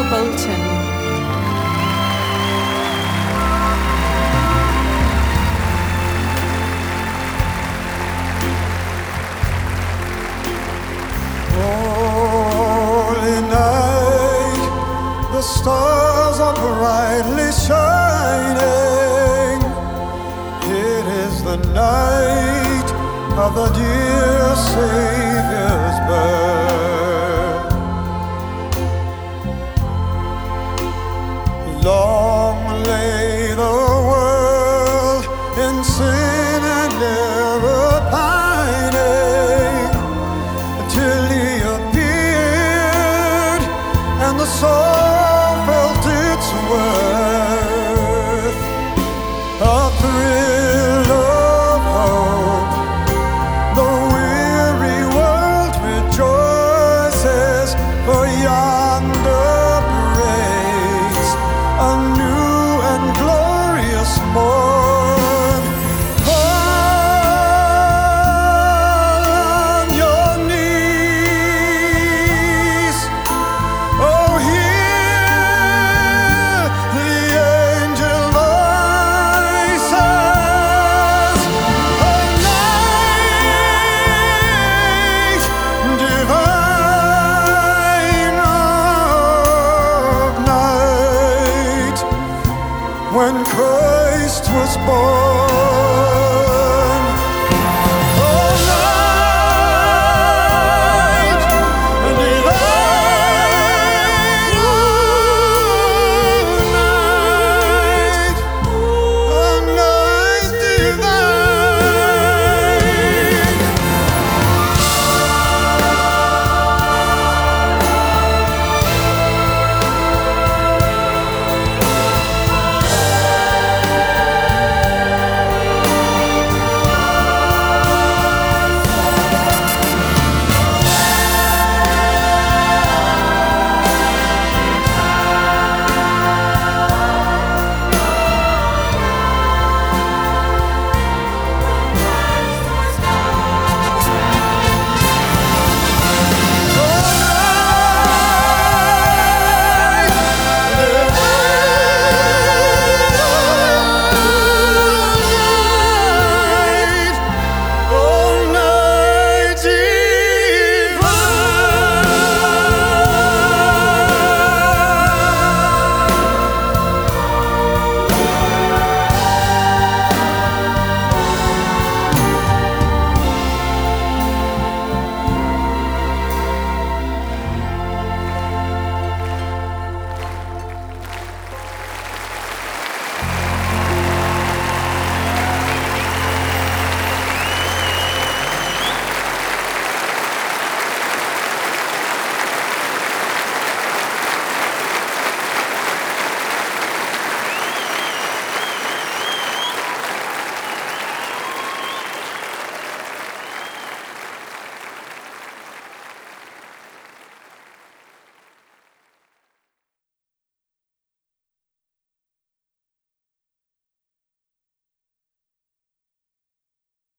Bolton. Holy night, the stars are brightly shining. It is the night of the dear Savior's birth. Long lay the world in sin and error pining, till He appeared and the soul felt its worth. A thrill of hope, the weary world rejoices, for yonder breaks a new and glorious morn. On your knees, oh, hear the angel voices. A night divine of night, when Christ was born.